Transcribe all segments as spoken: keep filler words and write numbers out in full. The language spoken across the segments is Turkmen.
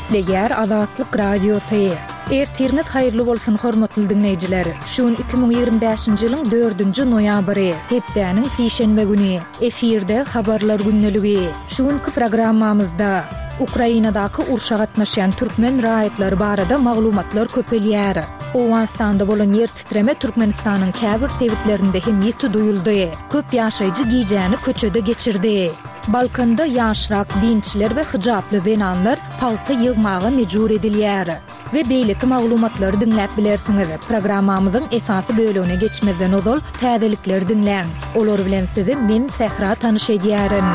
Eýär Azatlyk radiosu. Ertiriniz hayırlı bolsun hormatly dinleýijiler. Şuň iki bin ýygrimi beşinji ýylyň dördünji noýabry, hepdäniň sişenbe güni. Efirde habarlar günneligi. Şuňky programmamyzda Ukrainadaky urşa gatnaşan türkmen raýatlary barada maglumatlar köpelýär. Owastanda bolan yer titreme Türkmenistanyň käbir sebitlerinde hem ýeti duýuldy. Köp ýaşaýjy giýjäni köçede geçirdi. Balkanda ýaşrak dinçiler we hijaply zenanlar palta ýygmaga mejbur edilýär. Ve beýleki maglumatlary dinläp bilersiňiz. Programmamyzyň esasy bölügine geçmeden ozal täzelikleri dinläň. Olar bilen sizi men Sehra tanyş edýärim.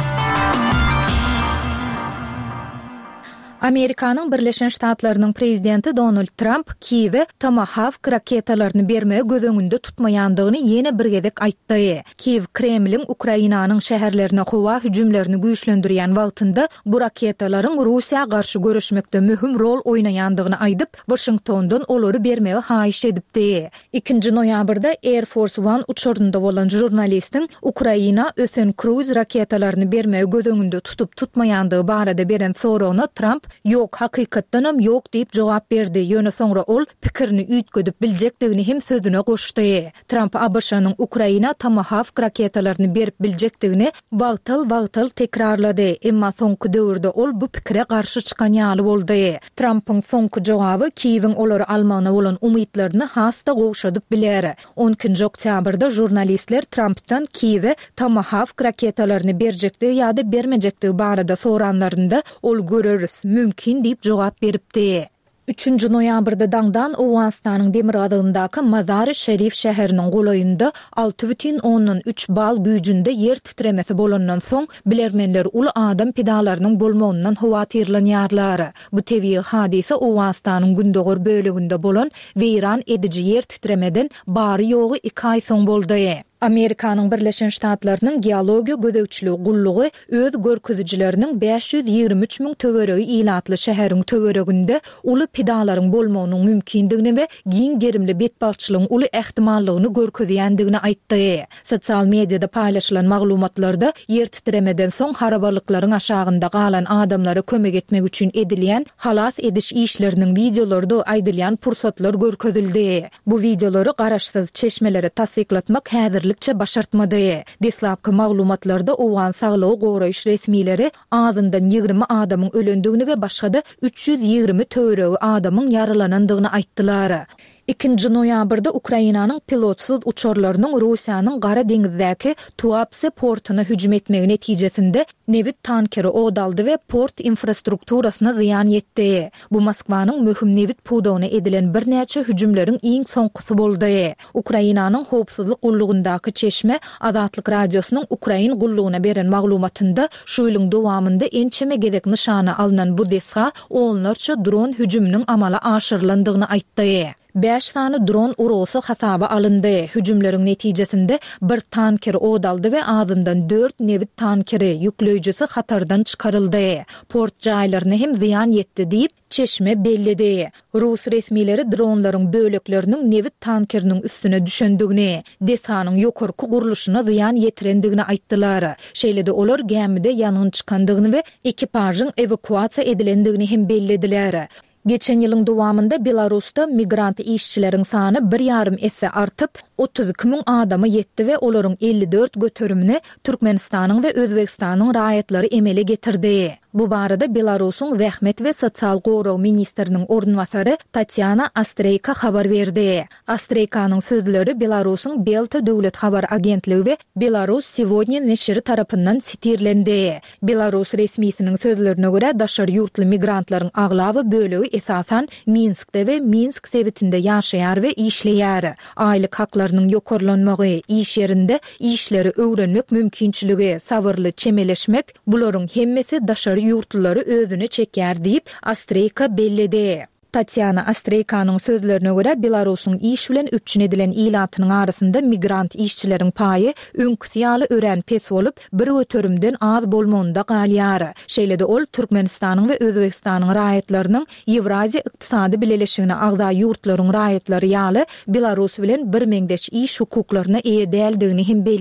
Amerikanyň Birleşen Ştatlarynyň prezidenti Donald Trump Kiýewe Tomahawk raketalaryny bermege göz öňünde tutmaýandygyny ýene bir gezek aýtdy. Kiýew Kremliň Ukrainanyň şäherlerine howa hüjümlerini güýçlendirýän wagtynda bu raketalaryň Russiýa garşy görüşmekde möhüm rol oýnaýandygyny aýdyp, Washingtondan olary bermege haýyş edipdi. ikinji noýabrda Air Force One uçurunda bolan jurnalistiň Ukraina Ösen Cruise raketalaryny bermege göz öňünde tutup tutmaýandygy barada beren soragyna Trump "Yok, hakykatdanam yok" diýip jogap berdi. Ýöne soňra ol pikirini üýtgedip biljekdigini hem sözüne goşdy. Trump A B Ş'nyň Ukraina Tomahawk raketalaryny berip biljekdigini wagtal-wagtal tekrarlady. Emma soňky döwürde ol bu pikire garşy çykan ýaly boldy. Trumpyň soňky jogaby Kiýewiň olary almagyna bolan umytlaryny hasta gowşadyp biler. on ikinji oktýabrda jurnalistler Trumpdan Kiýewe Tomahawk raketalaryny berjekdigi ýa-da bermejekdigi barada soranlarynda ol göreriz, mümkin diýip jogap beripdi. üçünji noýabrda daňdan Owastanyň Demir adagyndaky Mazar-ı Şerif şäheriniň golaýynda alty бүтүn onuň üç bal güýjünde yer titremesi bolandan soň bilermenler uly adam pedalarynyň bolmagyndan howatyrlanýarlar. Bu tebii hadise Owastanyň gündögür bölегinde bolan weýran ediji yer titremeden bary ýogy iki aý soň boldy. Amerikanyň Birleşen Ştatlarynyň geologiýa gözegçiligi gullugy öz görkezijleriniň beş ýüz ýygrimi üç miň töweregi ilatly şäheriň töwereginde uly pedalaryň bolmagynyň mümkindigini we giň gerimli betbalçylygyň uly ähtimallygyny görkezýändigini aýtdy. Sosial mediada paýlaşylan maglumatlarda yer titremeden soň harabalyklaryň aşagynda galan adamlara kömek etmek üçin edilýän halas ediş işleriniň videolarda aýdylýan pursatlar görkezildi. Bu videolary garaşsyz çeşmelere tasdiklatmak häzirli başartmady. Deslapky maglumatlarda owan saglygy goraýyş resmileri azyndan ýygrimi adamyň ölendigini we başga da üç ýüz ýygrimi töweregi adamyň yaralanandygyny aýtdylar. ikinji noýabrda Ukrainanyň pilotsyz uçurlarynyň Russiýanyň Gara deňizdäki Tuapse portuna hüjüm etmegi netijesinde nevit tankeri ogdaldy we port infrastrukturasyna ziýan ýetdi. Bu Moskwanyň möhüm nevit pudawyna edilen bir näçe hüjümleriň iň soňkysy boldy. Ukrainanyň howpsuzlyk gullugyndaky çeşme Azatlyk radiosynyň Ukrain gulluguna beren maglumatynda şu ýylyň dowamında ençeme gezek nişana alynan bu desha onlarça dron hüjüminiň amala aşyrylandygyny aýtdy. beş tane dron urosy hasaba alındy. Hüjümleriň netijesinde bir tanker ogdaldy we azyndan dört nevit tankeri ýükleýjisi hatardan çykaryldy. Port jaýlaryna hem ziýan ýetdi diýip çeşme bellidi. Rus resmileri dronlaryň bölekleriniň nevit tankeriniň üstüne düşendigini, desanyň ýokarky guruluşyna ziýan ýetirendigini aýtdylar. Şeýlede olar gemide ýanyň çykandygyny we ekipažyň evakuasiýa edilendigini hem bellediler. Geçen ýylyň dowamında Belarusda migrant işçileriň sany bir ýarym esse artyp otuz iki miň adama ýetdi we olaryň elli dört götürümini Türkmenistanyň we Özbekistanyň raýatlary emele getirdi. Bu barada Belarusyň Zähmet we Sosial goraw ministriniň ornwasary Tatyana Astreyka habar berdi. Astreykanyň sözleri Belarusyň Belta döwlet habar agentligi we Belarus Сегодня neşri tarapyndan sitirlendi. Belarus resmiýetiniň sözlerine görä daşary ýurtly migrantlaryň aglawy bölegi esasan Minskde we Minsk sebitinde ýaşaýar we işleýär. Aýlyk haklarynyň ýokarlanmagy, iş ýerinde işleri öwrenmek mümkinçiligi, sabırly çemeleşmek bularyň hemmesi daşary ýurtlary özüne çekýär diýip Astreyka bellidi. Tatyana Astreykanyň sözlerine görä Belarusyň iş bilen öpçün edilen ilatynyň arasynda migrant işçileriň paýy öňküsiýaly ören pes bolup bir götürümden az bolmagynda galýar. Şeýlede ol Türkmenistanyň we Özbekistanyň raýatlarynyň Ewraziýa ykdysady bileleşigine agza ýurtlaryň raýatlary ýaly Belarus bilen bir meňdeş iş hukuklaryna eýe däldigini hem